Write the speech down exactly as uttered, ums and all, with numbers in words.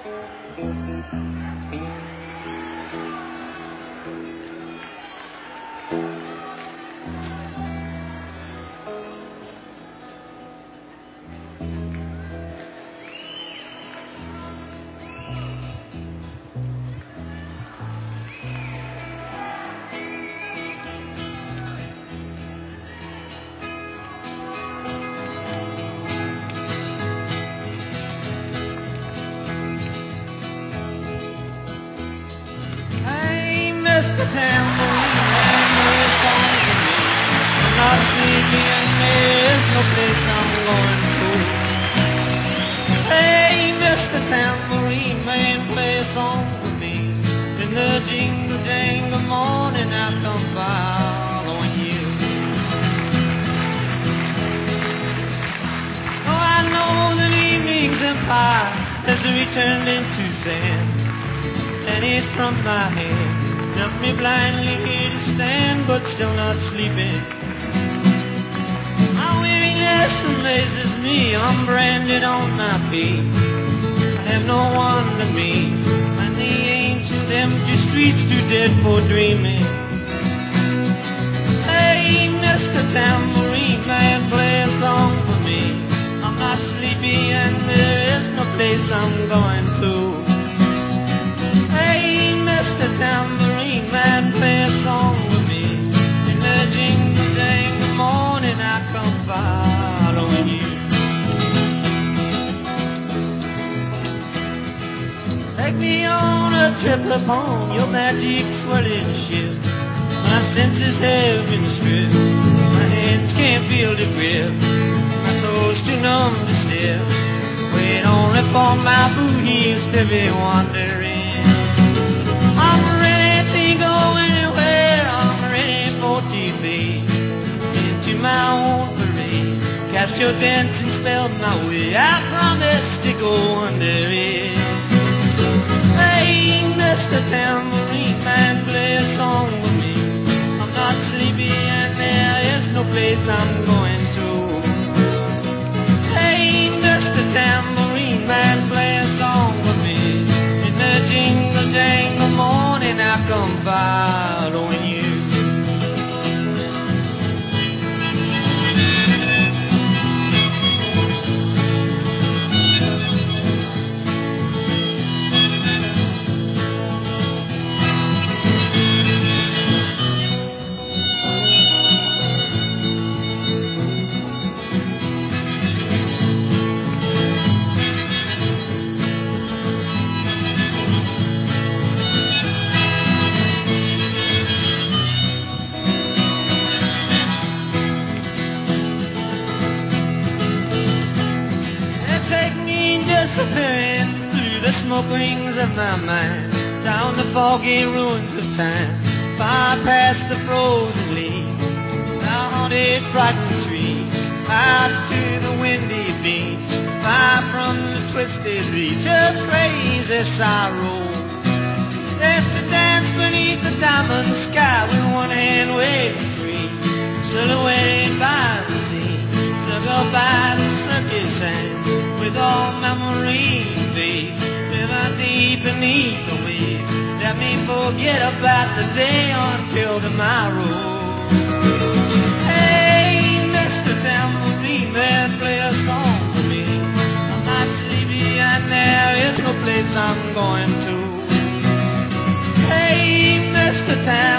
Mister Tambourine Man, play a song for me. I'm not sleepy and there's no place I'm going to. Hey, Mister Tambourine Man, play a song for me. In the jingle jangle morning I come following you. Oh, I know that evening's empire has returned into sand, and it's from my hand. Left me blindly here to stand, but still not sleeping. My weariness amazes me. I'm branded on my feet. I have no one to meet, and the ancient empty streets too dead for dreaming. Hey, Mister Tambourine Man, play a song for me. I'm not sleepy and there is no place I'm going to. Hey, Mister Tambourine Man, play a song with me. In the jingle jangle morning I come following you. Take me on a trip upon your magic swirling ship. My senses have been stripped. My hands can't feel the grip. My soul's too numb to stiff. Wait only for my boot heels to be wandering. I'm ready to go anywhere, I'm ready for T V. Into my own parade, cast your dancing spell my way. I promise to go under it. Hey, Mister Tambourine Man, play a song with me. I'm not sleepy and there is no place I'm going to. Hey, Mister Tambourine Man, play a song with me. In the jingle jangle morning I come following you. Disappearing through the smoke rings of my mind, down the foggy ruins of time, far past the frozen leaves, the haunted frightened trees, out to the windy beach, far from the twisted reach of crazy sorrow. There's to dance beneath the diamond sky with one hand waving free, silhouetted by the sea, circled by the circuit sand. With all memories, babe, river deep beneath the waves. Let me forget about the day until tomorrow. Hey, Mister Tambourine Man, play a song for me. I'm not sleepy and there is no place I'm going to. Hey, Mister Tambourine